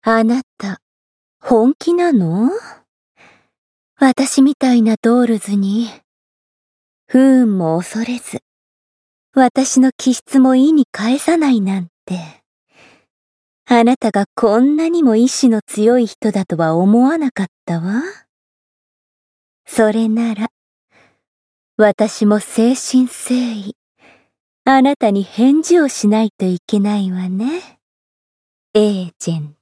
あなた、本気なの？私みたいなドールズに、不運も恐れず、私の気質も意に介さないなんて。あなたがこんなにも意志の強い人だとは思わなかったわ。それなら、私も誠心誠意、あなたに返事をしないといけないわね。エージェント。